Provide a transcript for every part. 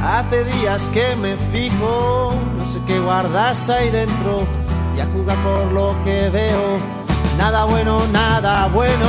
Hace días que me fijo, no sé qué guardas ahí dentro, y a juzgar por lo que veo, nada bueno, nada bueno.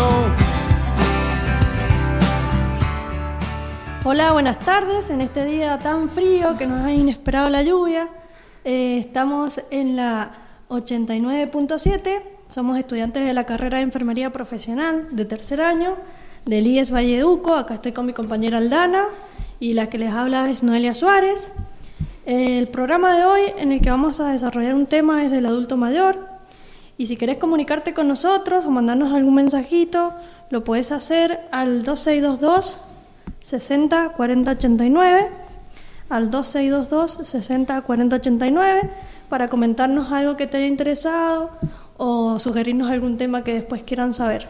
Hola, buenas tardes. En este día tan frío que nos ha inesperado la lluvia, estamos en la 89.7. Somos estudiantes de la carrera de Enfermería Profesional de tercer año del IES Valleduco. Acá estoy con mi compañera Aldana y la que les habla es Noelia Suárez. El programa de hoy en el que vamos a desarrollar un tema es del adulto mayor. Y si querés comunicarte con nosotros o mandarnos algún mensajito, lo puedes hacer al 2622 60 40 89, al 2622 60 40 89, para comentarnos algo que te haya interesado o sugerirnos algún tema que después quieran saber.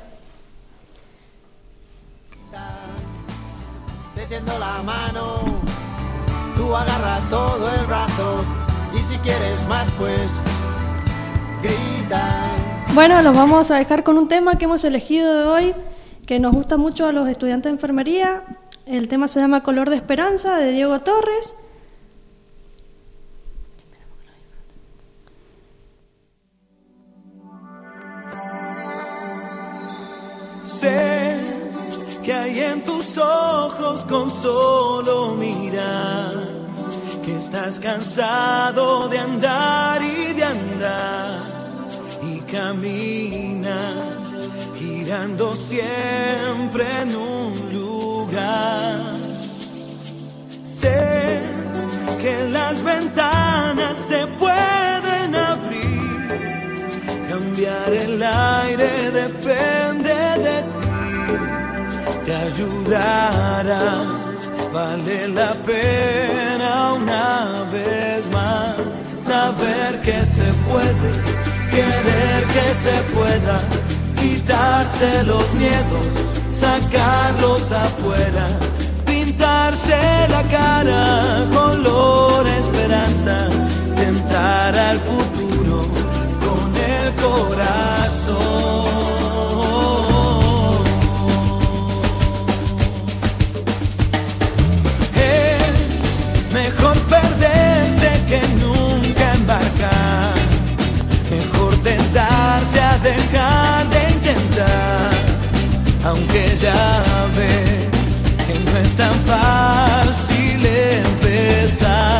Te tiendo la mano, tú agarra todo el brazo, y si quieres más pues grita. Bueno, los vamos a dejar con un tema que hemos elegido de hoy, que nos gusta mucho a los estudiantes de enfermería. El tema se llama Color de Esperanza, de Diego Torres. Sé que hay en tus ojos con solo mirar, que estás cansado de andar y de andar, y caminas girando siempre en un lugar. Sé que las ventanas se pueden abrir, cambiar el aire depende de ti, te ayudará, vale la pena una vez más saber que se puede, querer que se pueda, quitarse los miedos, sacarlos afuera, pintarse la cara color esperanza, tentar al futuro con el corazón. Es mejor perderse que nunca embarcar, mejor tentarse a dejar de intentar, aunque ya ves que no es tan fácil empezar.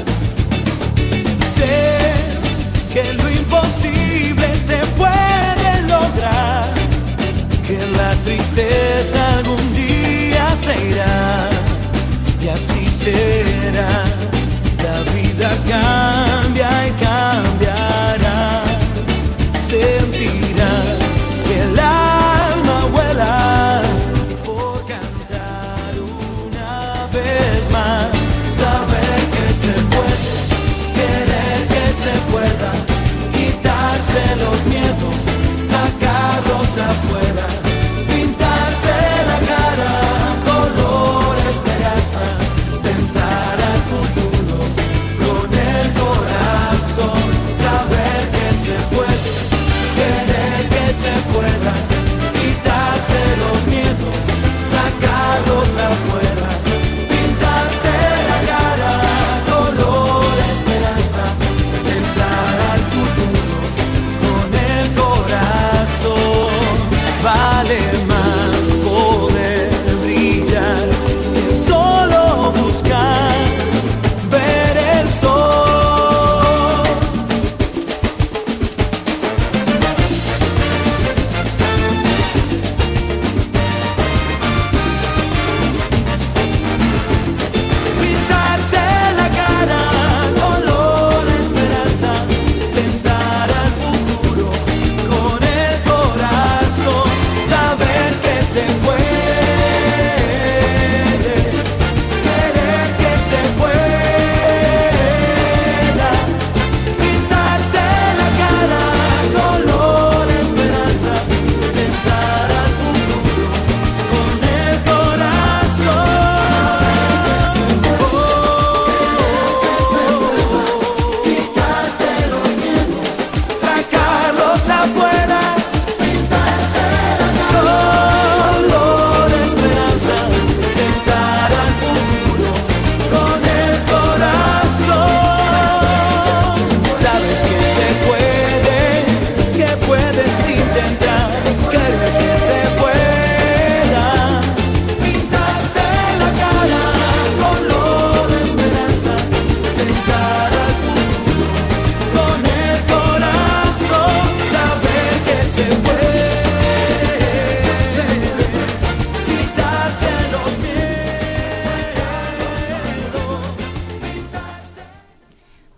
Sé que lo imposible se puede lograr, que la tristeza algún día se irá, y así será. La vida cambia y cambiará, sentirás que el alma vuela por cantar una vez más, saber que se puede, querer que se pueda, quitarse los miedos, sacarlos afuera, pintarse la cara color esperanza, tentar al futuro con el corazón, saber que se puede, querer que se pueda, quitarse los miedos, sacarlos afuera, pintarse la cara color esperanza, tentar al futuro con el corazón.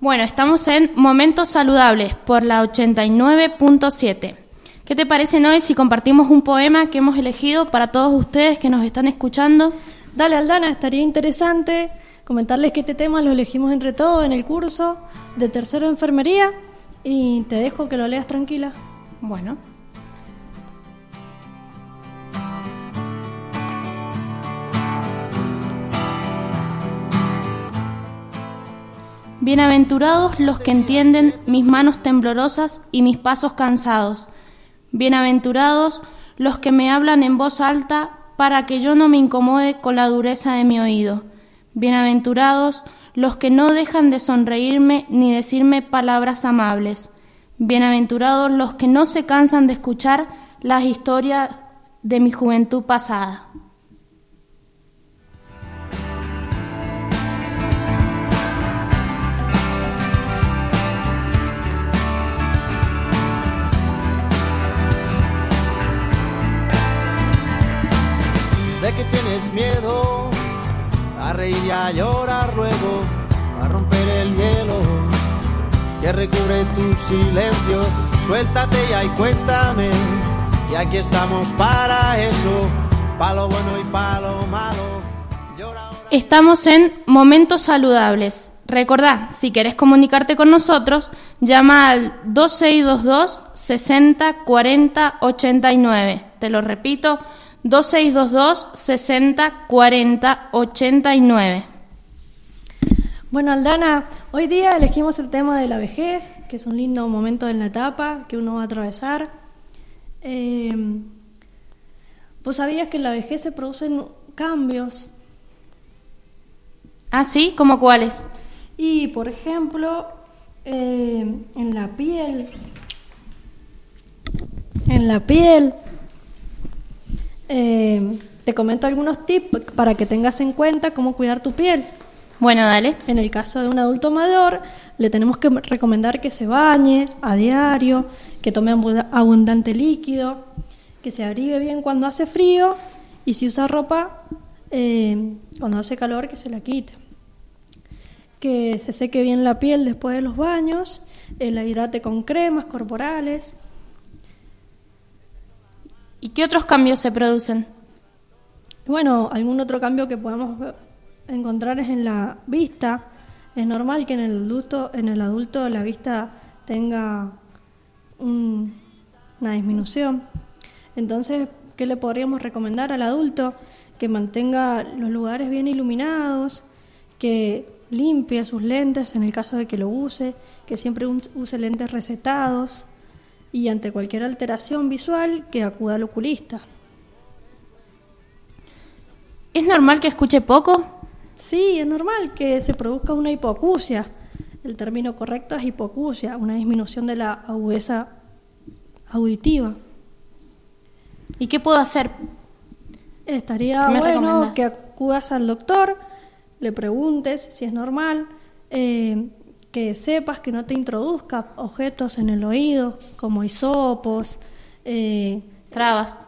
Bueno, estamos en Momentos Saludables por la 89.7. ¿Qué te parece, Noé, si compartimos un poema que hemos elegido para todos ustedes que nos están escuchando? Dale, Aldana, estaría interesante comentarles que este tema lo elegimos entre todos en el curso de tercero de enfermería y te dejo que lo leas tranquila. Bueno. Bienaventurados los que entienden mis manos temblorosas y mis pasos cansados. Bienaventurados los que me hablan en voz alta para que yo no me incomode con la dureza de mi oído. Bienaventurados los que no dejan de sonreírme ni decirme palabras amables. Bienaventurados los que no se cansan de escuchar las historias de mi juventud pasada. ¿De qué tienes miedo? A reír y a llorar luego, a romper el hielo que recubre tu silencio. Suéltate ya y cuéntame, y aquí estamos para eso, pa' lo bueno y pa' lo malo. Llora ahora. Estamos en Momentos Saludables. Recordá, si querés comunicarte con nosotros, llama al 2622 60 40 89. Te lo repito, 2622 60 40 89. Bueno, Aldana, hoy día elegimos el tema de la vejez, que es un lindo momento en la etapa que uno va a atravesar. ¿Vos sabías que en la vejez se producen cambios? ¿Ah, sí? ¿Cómo cuáles? Y, por ejemplo, en la piel, te comento algunos tips para que tengas en cuenta cómo cuidar tu piel. Bueno, dale. En el caso de un adulto mayor, le tenemos que recomendar que se bañe a diario, que tome abundante líquido, que se abrigue bien cuando hace frío y si usa ropa, cuando hace calor, que se la quite. Que se seque bien la piel después de los baños, la hidrate con cremas corporales. ¿Y qué otros cambios se producen? Bueno, algún otro cambio que podemos encontrar es en la vista. Es normal que en el adulto la vista tenga una disminución. Entonces, ¿qué le podríamos recomendar al adulto? Que mantenga los lugares bien iluminados, que limpie sus lentes en el caso de que lo use, que siempre use lentes recetados y ante cualquier alteración visual que acuda al oculista. ¿Es normal que escuche poco? Sí, es normal que se produzca una hipoacusia. El término correcto es hipoacusia, una disminución de la agudeza auditiva. ¿Y qué puedo hacer? Estaría bueno que acudas al doctor, le preguntes si es normal, que sepas que no te introduzca objetos en el oído, como hisopos, trabas.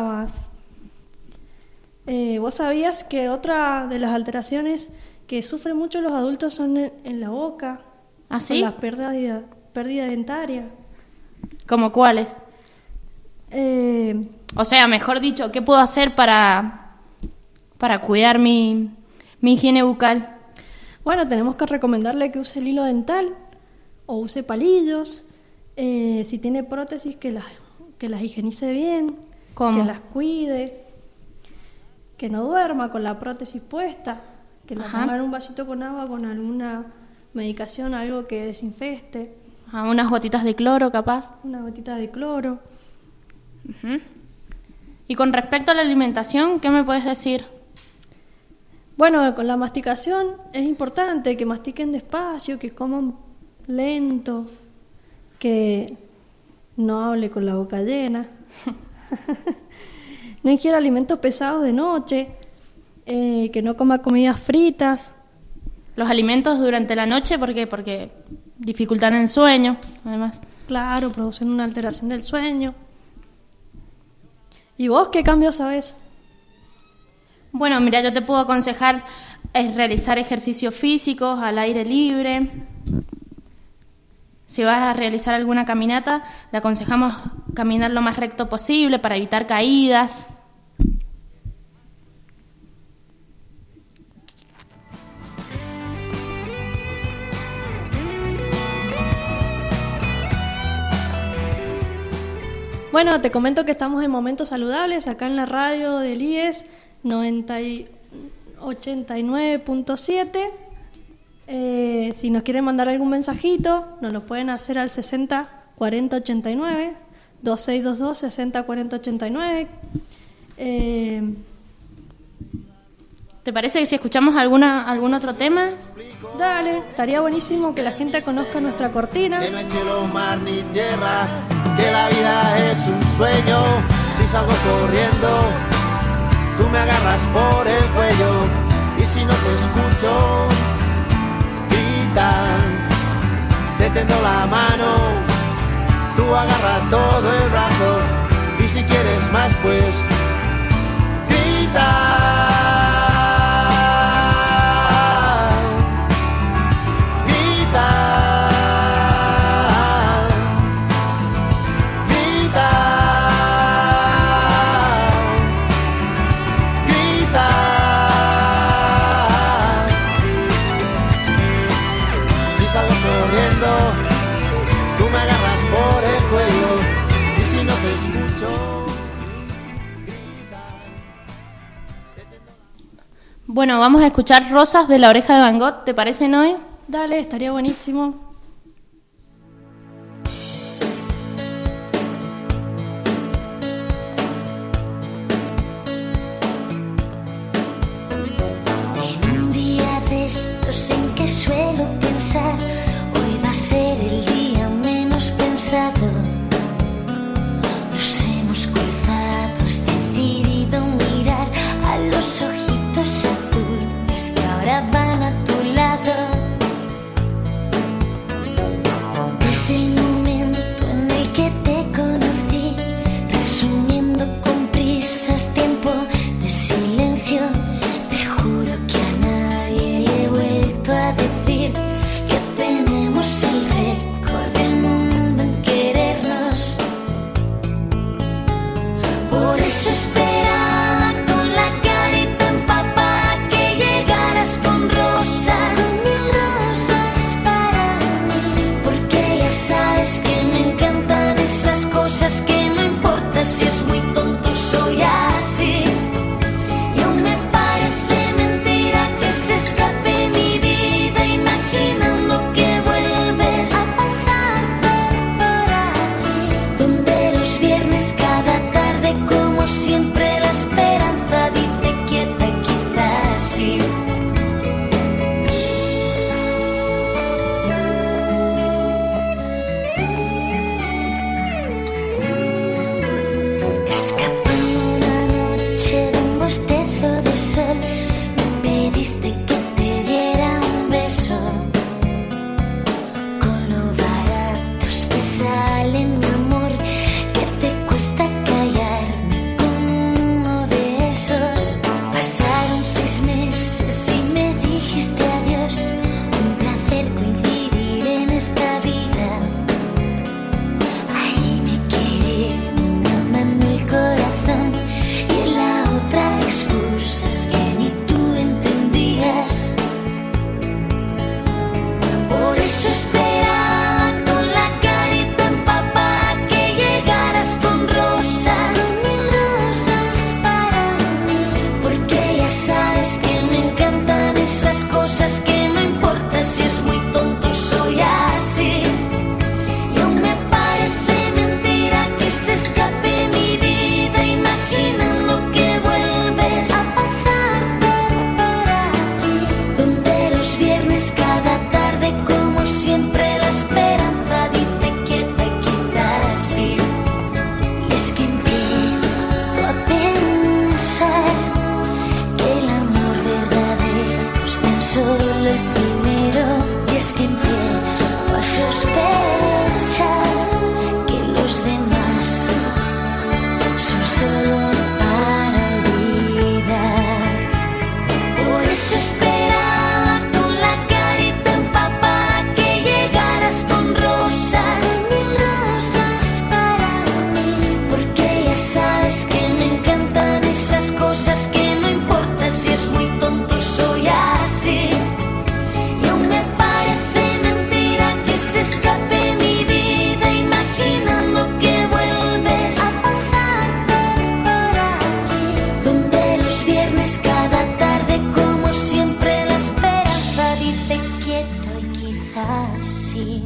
¿Vos sabías que otra de las alteraciones que sufren mucho los adultos son en la boca? ¿Ah, sí? Las pérdida dentaria. ¿Cómo cuáles? O sea, mejor dicho, ¿qué puedo hacer para cuidar mi higiene bucal? Bueno, tenemos que recomendarle que use el hilo dental o use palillos. Si tiene prótesis, que las higienice bien, ¿Cómo? Que las cuide, que no duerma con la prótesis puesta, que la ponga en un vasito con agua con alguna medicación, algo que desinfeste. Unas gotitas de cloro, capaz. Una gotita de cloro. Uh-huh. Y con respecto a la alimentación, ¿qué me puedes decir? Bueno, con la masticación es importante que mastiquen despacio, que coman lento, que no hable con la boca llena, no ingiera alimentos pesados de noche, que no coma comidas fritas. Los alimentos durante la noche, ¿por qué? Porque dificultan el sueño, además. Claro, producen una alteración del sueño. ¿Y vos qué cambios sabés? Bueno, mira, yo te puedo aconsejar realizar ejercicios físicos al aire libre, Si vas a realizar alguna caminata, le aconsejamos caminar lo más recto posible para evitar caídas. Bueno, te comento que estamos en Momentos Saludables, acá en la radio del IES 89.7. Si nos quieren mandar algún mensajito, nos lo pueden hacer al 60 40 89, 2622 60 40 89. ¿Te parece que si escuchamos algún otro tema? Dale, estaría buenísimo que la gente conozca nuestra cortina. Que no hay cielo, mar ni tierra, que la vida es un sueño. Si salgo corriendo, tú me agarras por el cuello. Y si no te escucho, grita, te tendo la mano. Tú agarra todo el brazo. Y si quieres más, pues grita. Bueno, vamos a escuchar Rosas de La Oreja de Van Gogh, ¿te parece, Noé? Dale, estaría buenísimo. En un día de estos en que suelo pensar, hoy va a ser el día menos pensado. Nos hemos cruzado, has decidido mirar a los ojitos azules que ahora van a tu lado. Desde el momento en el que te conocí, resumiendo con prisas tiempo de silencio, te juro que a nadie le he vuelto a decir que tenemos el récord del mundo en querernos. Por eso esperaba con la carita empapada que llegaras con rosas para mí, porque ya sabes conocí.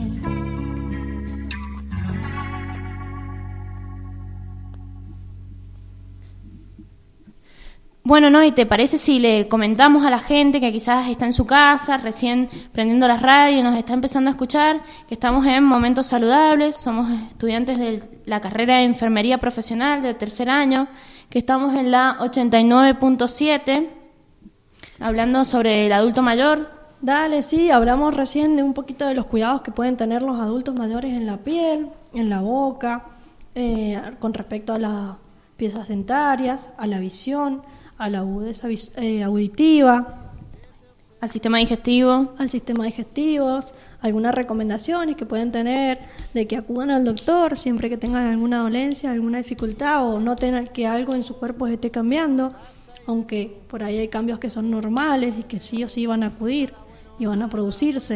Bueno, ¿no? ¿Y te parece si le comentamos a la gente que quizás está en su casa, recién prendiendo la radio y nos está empezando a escuchar, que estamos en Momentos Saludables, somos estudiantes de la carrera de Enfermería Profesional del tercer año, que estamos en la 89.7, hablando sobre el adulto mayor? Dale, sí, hablamos recién de un poquito de los cuidados que pueden tener los adultos mayores en la piel, en la boca, con respecto a las piezas dentarias, a la visión, a la agudeza auditiva, al sistema digestivo, algunas recomendaciones que pueden tener de que acudan al doctor siempre que tengan alguna dolencia, alguna dificultad o noten que algo en su cuerpo se esté cambiando, aunque por ahí hay cambios que son normales y que sí o sí van a acudir y van a producirse.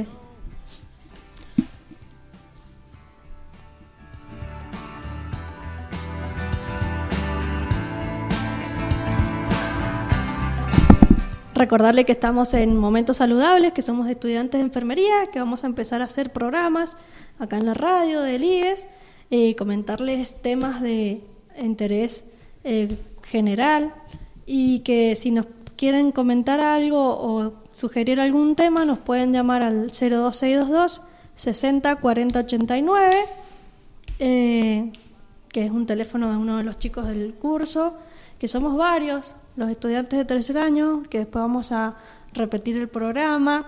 Recordarle que estamos en Momentos Saludables, que somos estudiantes de enfermería, que vamos a empezar a hacer programas acá en la radio del IES, comentarles temas de interés general y que si nos quieren comentar algo o sugerir algún tema nos pueden llamar al 02622 60 40 89, que es un teléfono de uno de los chicos del curso, que somos varios los estudiantes de tercer año, que después vamos a repetir el programa.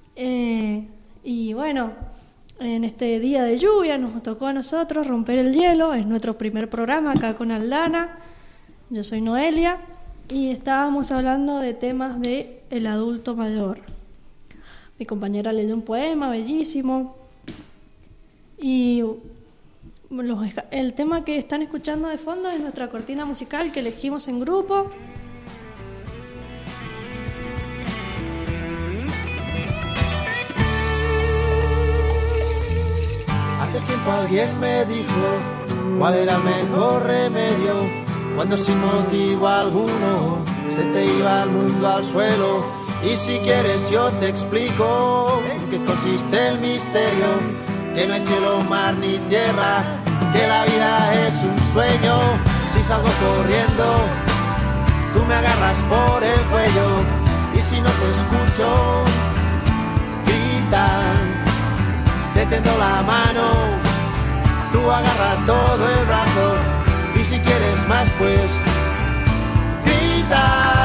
Y bueno, en este día de lluvia nos tocó a nosotros romper el hielo, es nuestro primer programa acá con Aldana. Yo soy Noelia y estábamos hablando de temas de el adulto mayor. Mi compañera leyó un poema bellísimo y el tema que están escuchando de fondo es nuestra cortina musical que elegimos en grupo. Hace tiempo alguien me dijo cuál era el mejor remedio cuando sin motivo alguno se te iba el mundo al suelo. Y si quieres yo te explico en qué consiste el misterio, que no hay cielo, mar ni tierra, que la vida es un sueño. Si salgo corriendo, tú me agarras por el cuello, y si no te escucho, grita, te tendo la mano, tú agarra todo el brazo, y si quieres más pues grita.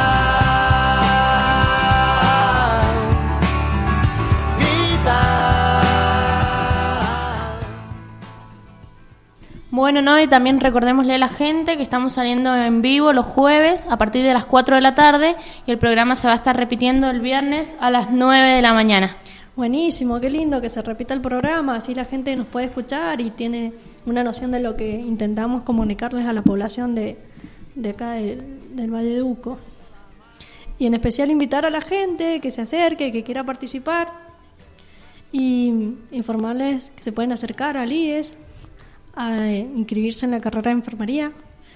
Bueno, ¿no? Y también recordémosle a la gente que estamos saliendo en vivo los jueves a partir de las 4 de la tarde y el programa se va a estar repitiendo el viernes a las 9 de la mañana. Buenísimo, qué lindo que se repita el programa, así la gente nos puede escuchar y tiene una noción de lo que intentamos comunicarles a la población de acá del Valle de Uco. Y en especial invitar a la gente que se acerque, que quiera participar y informarles que se pueden acercar al IES a inscribirse en la carrera de enfermería.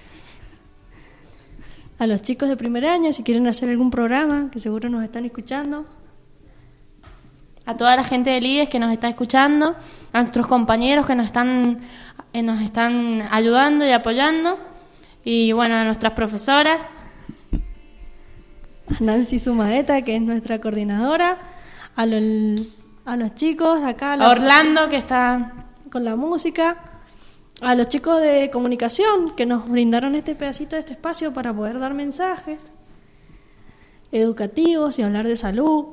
A los chicos de primer año, si quieren hacer algún programa, que seguro nos están escuchando. A toda la gente del IES que nos está escuchando, a nuestros compañeros que nos están ayudando y apoyando, y bueno, a nuestras profesoras. A Nancy Sumaeta, que es nuestra coordinadora, a los chicos acá. A Orlando, que está con la música. A los chicos de comunicación que nos brindaron este pedacito de este espacio para poder dar mensajes educativos y hablar de salud.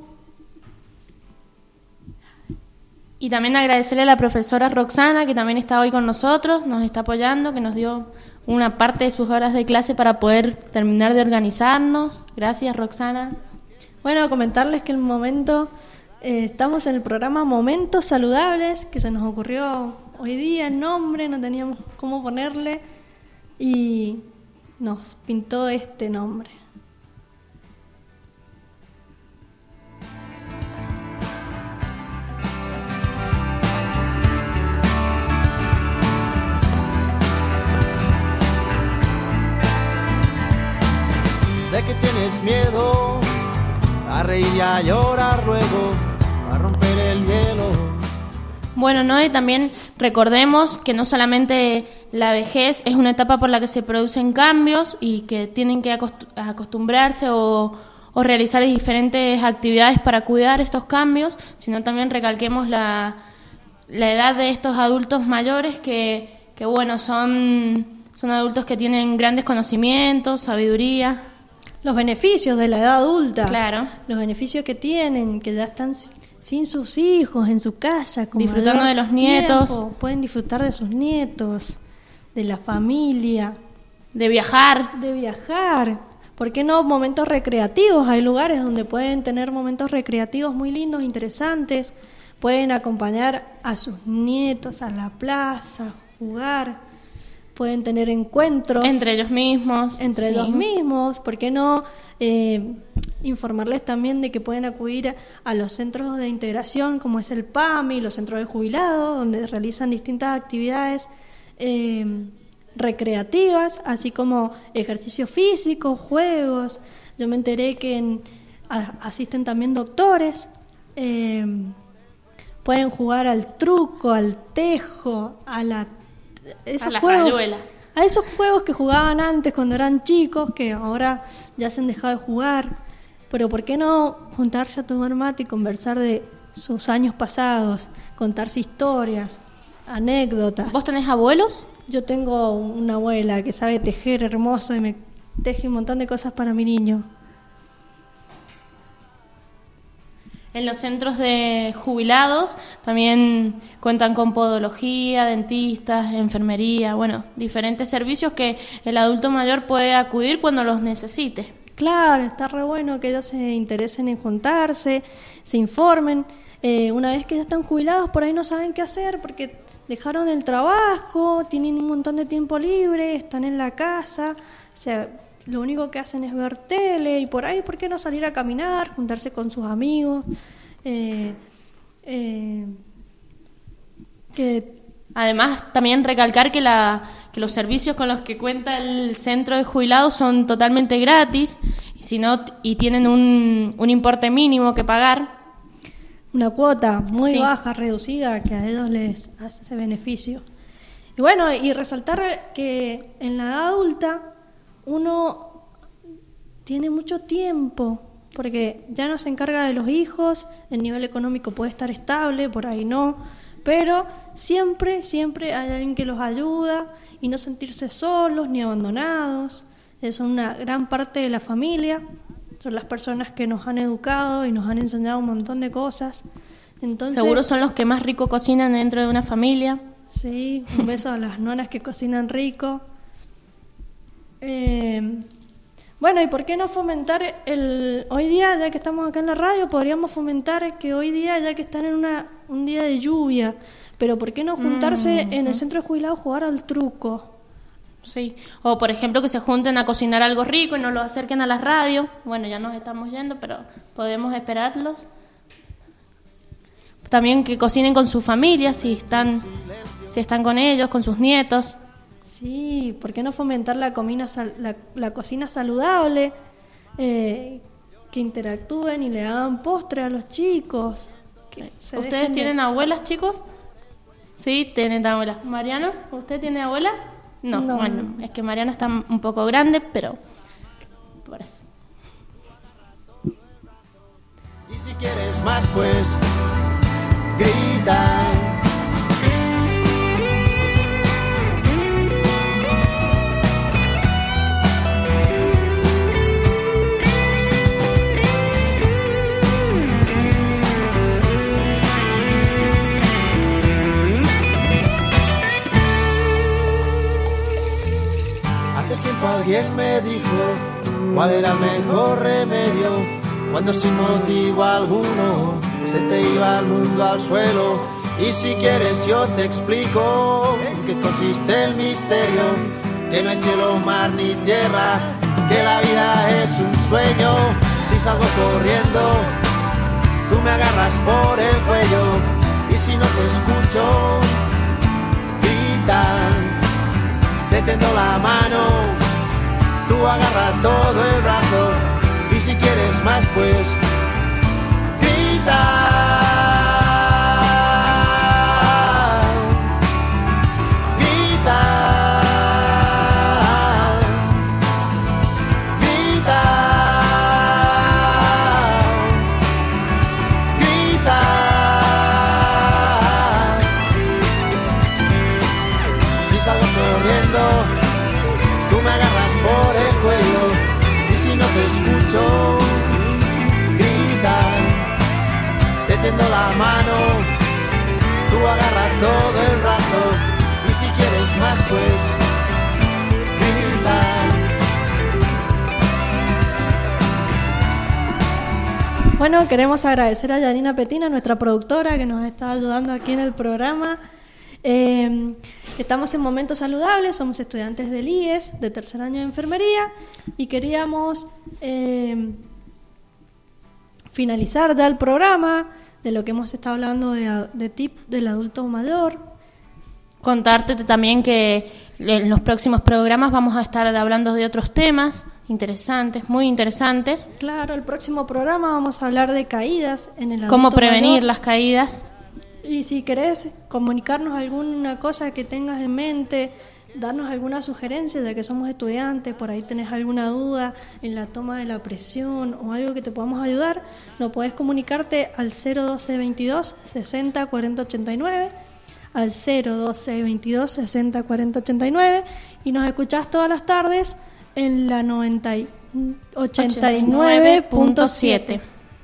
Y también agradecerle a la profesora Roxana, que también está hoy con nosotros, nos está apoyando, que nos dio una parte de sus horas de clase para poder terminar de organizarnos. Gracias, Roxana. Bueno, comentarles que en el momento estamos en el programa Momentos Saludables, que se nos ocurrió hoy día el nombre, no teníamos cómo ponerle y nos pintó este nombre. ¿De qué tienes miedo? A reír y a llorar luego, a romper el hielo. Bueno, ¿no? Y también recordemos que no solamente la vejez es una etapa por la que se producen cambios y que tienen que acostumbrarse o realizar diferentes actividades para cuidar estos cambios, sino también recalquemos la edad de estos adultos mayores que bueno, son adultos que tienen grandes conocimientos, sabiduría. Los beneficios de la edad adulta. Claro. Los beneficios que tienen, que ya están sin sus hijos, en su casa. Con disfrutando de los nietos. Tiempo. Pueden disfrutar de sus nietos, de la familia. De viajar. De viajar. ¿Por qué no momentos recreativos? Hay lugares donde pueden tener momentos recreativos muy lindos, interesantes. Pueden acompañar a sus nietos a la plaza, jugar. Pueden tener encuentros. Entre ellos mismos. Entre ellos mismos. ¿Por qué no informarles también de que pueden acudir a los centros de integración, como es el PAMI, los centros de jubilados, donde realizan distintas actividades recreativas, así como ejercicios físicos, juegos. Yo me enteré que asisten también doctores. Pueden jugar al truco, al tejo, a la rayuela. A esos juegos que jugaban antes cuando eran chicos, que ahora ya se han dejado de jugar. Pero ¿por qué no juntarse a tomar mate y conversar de sus años pasados, contarse historias, anécdotas? ¿Vos tenés abuelos? Yo tengo una abuela que sabe tejer hermoso y me teje un montón de cosas para mi niño. En los centros de jubilados también cuentan con podología, dentistas, enfermería, bueno, diferentes servicios que el adulto mayor puede acudir cuando los necesite. Claro, está re bueno que ellos se interesen en juntarse, se informen. Una vez que ya están jubilados, por ahí no saben qué hacer porque dejaron el trabajo, tienen un montón de tiempo libre, están en la casa, o sea, lo único que hacen es ver tele y por ahí, ¿por qué no salir a caminar, juntarse con sus amigos? Además, también recalcar que los servicios con los que cuenta el centro de jubilados son totalmente gratis y tienen un importe mínimo que pagar. Una cuota muy baja, reducida, que a ellos les hace ese beneficio. Y bueno, y resaltar que en la edad adulta uno tiene mucho tiempo, porque ya no se encarga de los hijos, el nivel económico puede estar estable, por ahí no, pero siempre hay alguien que los ayuda y no sentirse solos ni abandonados. Son una gran parte de la familia, son las personas que nos han educado y nos han enseñado un montón de cosas. Entonces, seguro son los que más rico cocinan dentro de una familia. Sí, un beso a las nonas que cocinan rico. Bueno, ¿y por qué no fomentar hoy día, ya que estamos acá en la radio, podríamos fomentar que hoy día, ya que están en un día de lluvia, pero ¿por qué no juntarse en el centro de jubilados a jugar al truco? Sí, o por ejemplo que se junten a cocinar algo rico y nos lo acerquen a la radio. Bueno, ya nos estamos yendo, pero podemos esperarlos. También que cocinen con su familia, si están con ellos, con sus nietos. Sí, ¿por qué no fomentar la cocina saludable? Que interactúen y le hagan postre a los chicos. ¿Ustedes tienen abuelas, chicos? Sí, tienen abuelas. ¿Mariano, usted tiene abuela? No, bueno, es que Mariano está un poco grande, pero por eso. Y si quieres más, pues grita. Alguien me dijo cuál era el mejor remedio cuando sin motivo alguno se te iba el mundo al suelo. Y si quieres yo te explico en qué consiste el misterio, que no hay cielo, mar ni tierra, que la vida es un sueño. Si salgo corriendo, tú me agarras por el cuello, y si no te escucho, grita, te tendo la mano. Tú agarra todo el brazo y si quieres más pues grita. escucho. Grita, te tiendo la mano, tú agarra todo el rato y si quieres más pues grita. Bueno, queremos agradecer a Yanina Petina, nuestra productora, que nos está ayudando aquí en el programa. Estamos en Momentos Saludables, somos estudiantes del IES, de tercer año de enfermería, y queríamos finalizar ya el programa de lo que hemos estado hablando de TIP del adulto mayor. Contarte también que en los próximos programas vamos a estar hablando de otros temas interesantes, muy interesantes. Claro, el próximo programa vamos a hablar de caídas en el adulto cómo prevenir mayor. las caídas. Y si querés comunicarnos alguna cosa que tengas en mente, darnos alguna sugerencia, ya que somos estudiantes, por ahí tenés alguna duda en la toma de la presión o algo que te podamos ayudar, no podés comunicarte al 012 22 60 40 89, al 012 22 60 40 89, y nos escuchás todas las tardes en la 89.7.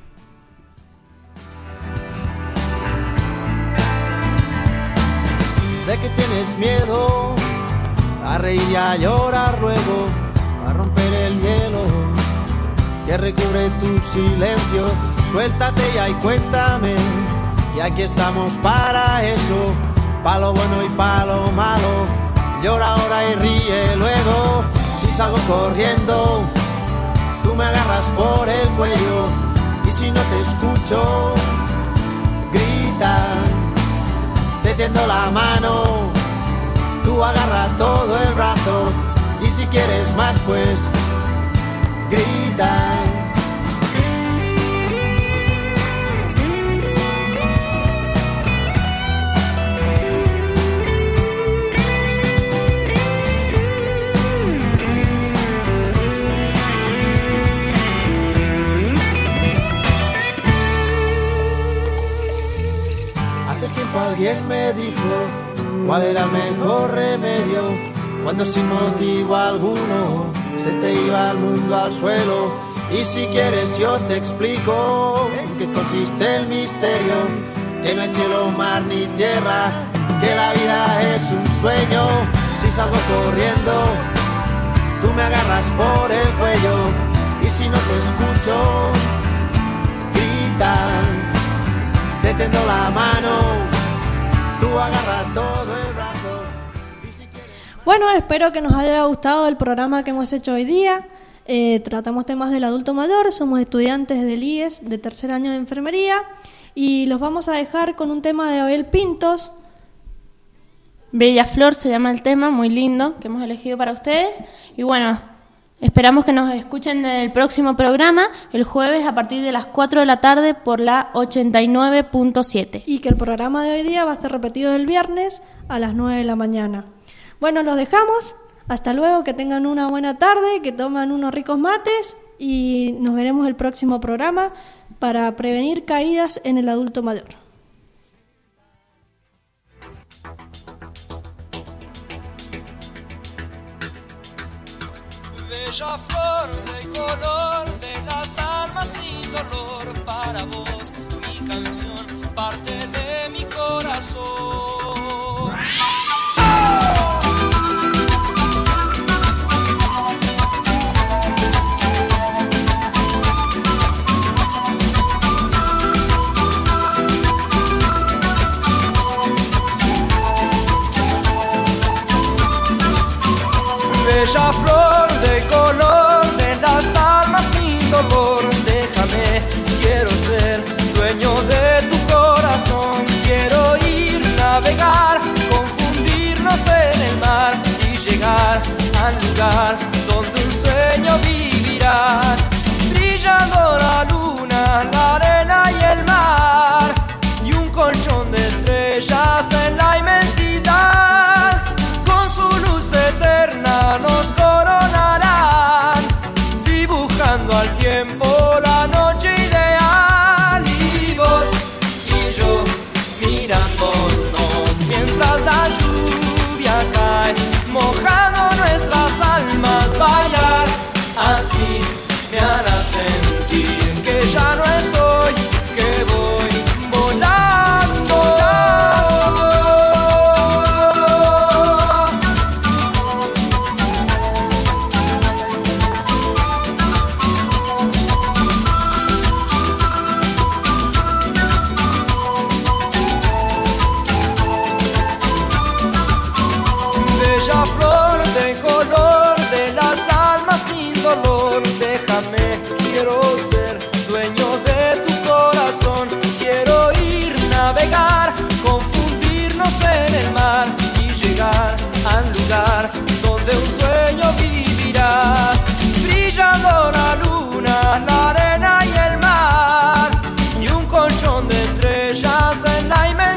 ¿De qué tienes miedo? A reír y a llorar luego, a romper el hielo que recubre tu silencio. Suéltate ya y cuéntame, y aquí estamos para eso, pa' lo bueno y pa' lo malo. Llora ahora y ríe luego. Si salgo corriendo, tú me agarras por el cuello, y si no te escucho, grita. Te tiendo la mano, tú agarra todo el brazo, y si quieres más pues grita. Alguien me dijo cuál era el mejor remedio cuando sin motivo alguno se te iba el mundo al suelo. Y si quieres yo te explico en qué consiste el misterio, que no hay cielo, mar ni tierra, que la vida es un sueño. Si salgo corriendo, tú me agarras por el cuello, y si no te escucho, grita. Te tendo la mano, tú agarra todo el brazo. Bueno, espero que nos haya gustado el programa que hemos hecho hoy día. Tratamos temas del adulto mayor, somos estudiantes del IES de tercer año de enfermería, y los vamos a dejar con un tema de Abel Pintos. Bella Flor se llama el tema, muy lindo, que hemos elegido para ustedes. Y bueno, esperamos que nos escuchen en el próximo programa, el jueves a partir de las 4 de la tarde por la 89.7. Y que el programa de hoy día va a ser repetido el viernes a las 9 de la mañana. Bueno, los dejamos. Hasta luego, que tengan una buena tarde, que toman unos ricos mates, y nos veremos el próximo programa para prevenir caídas en el adulto mayor. Bella flor de color de las almas sin dolor, para vos mi canción, parte de mi corazón. Bella flor de color de las almas sin dolor, déjame, quiero ser dueño de tu corazón. Quiero ir, navegar, confundirnos en el mar y llegar al lugar donde un sueño vivirás. Brillando la luna, la arena y el mar, y un colchón de estrellas en la inmensidad. Con su luz eterna nos coronarán, dibujando al tiempo la noche ideal. Y vos y yo mirándonos mientras la lluvia cae, mojando nuestras almas, bailar así. millón de estrellas en la inmensidad.